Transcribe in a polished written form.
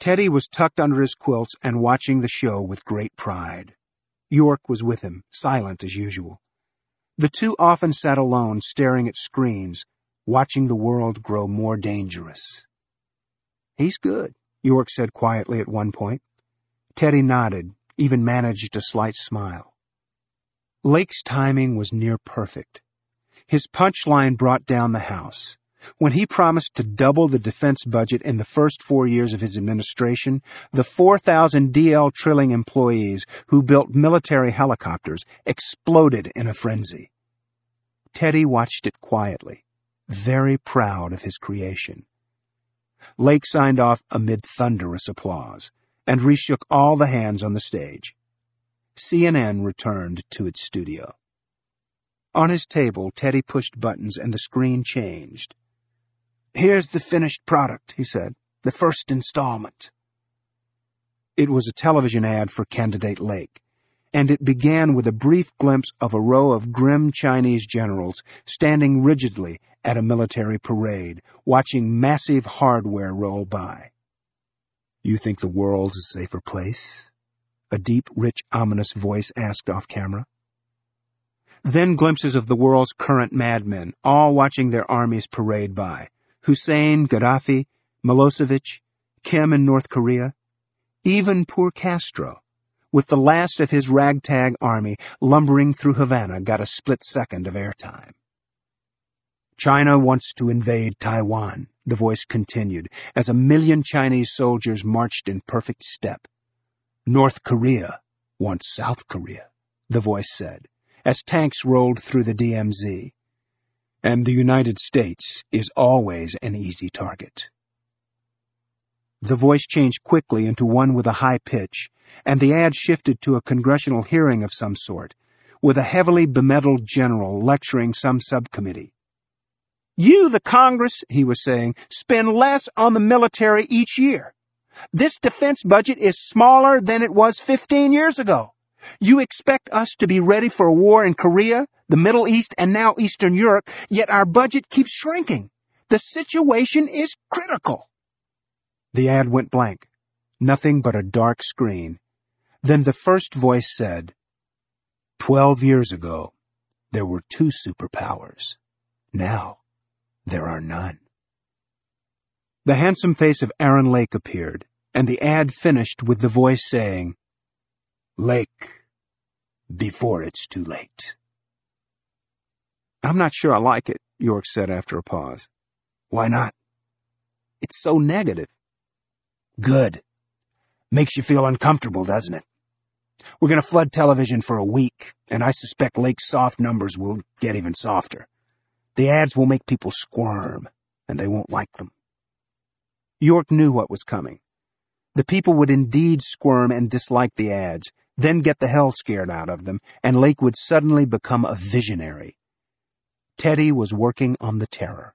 Teddy was tucked under his quilts and watching the show with great pride. York was with him, silent as usual. The two often sat alone, staring at screens, watching the world grow more dangerous. "He's good," York said quietly at one point. Teddy nodded, even managed a slight smile. Lake's timing was near perfect. His punchline brought down the house. When he promised to double the defense budget in the first 4 years of his administration, the 4,000 D.L. Trilling employees who built military helicopters exploded in a frenzy. Teddy watched it quietly, very proud of his creation. Lake signed off amid thunderous applause and reshook all the hands on the stage. CNN returned to its studio. On his table, Teddy pushed buttons and the screen changed. "Here's the finished product," he said. "The first installment." It was a television ad for candidate Lake, and it began with a brief glimpse of a row of grim Chinese generals standing rigidly at a military parade, watching massive hardware roll by. "You think the world's a safer place?" a deep, rich, ominous voice asked off camera. Then glimpses of the world's current madmen, all watching their armies parade by. Hussein, Gaddafi, Milosevic, Kim in North Korea, even poor Castro, with the last of his ragtag army lumbering through Havana, got a split second of airtime. "China wants to invade Taiwan," the voice continued, as 1 million Chinese soldiers marched in perfect step. "North Korea wants South Korea," the voice said, as tanks rolled through the DMZ. "And the United States is always an easy target." The voice changed quickly into one with a high pitch, and the ad shifted to a congressional hearing of some sort, with a heavily bemedaled general lecturing some subcommittee. "You, the Congress," he was saying, "spend less on the military each year. This defense budget is smaller than it was 15 years ago. You expect us to be ready for a war in Korea, the Middle East, and now Eastern Europe, yet our budget keeps shrinking. The situation is critical." The ad went blank. Nothing but a dark screen. Then the first voice said, 12 years ago, there were 2 superpowers. Now, there are none." The handsome face of Aaron Lake appeared, and the ad finished with the voice saying, "Lake, before it's too late." "I'm not sure I like it," York said after a pause. "Why not?" "It's so negative." "Good. Makes you feel uncomfortable, doesn't it? We're going to flood television for a week, and I suspect Lake's soft numbers will get even softer. The ads will make people squirm, and they won't like them." York knew what was coming. The people would indeed squirm and dislike the ads, then get the hell scared out of them, and Lake would suddenly become a visionary. Teddy was working on the terror.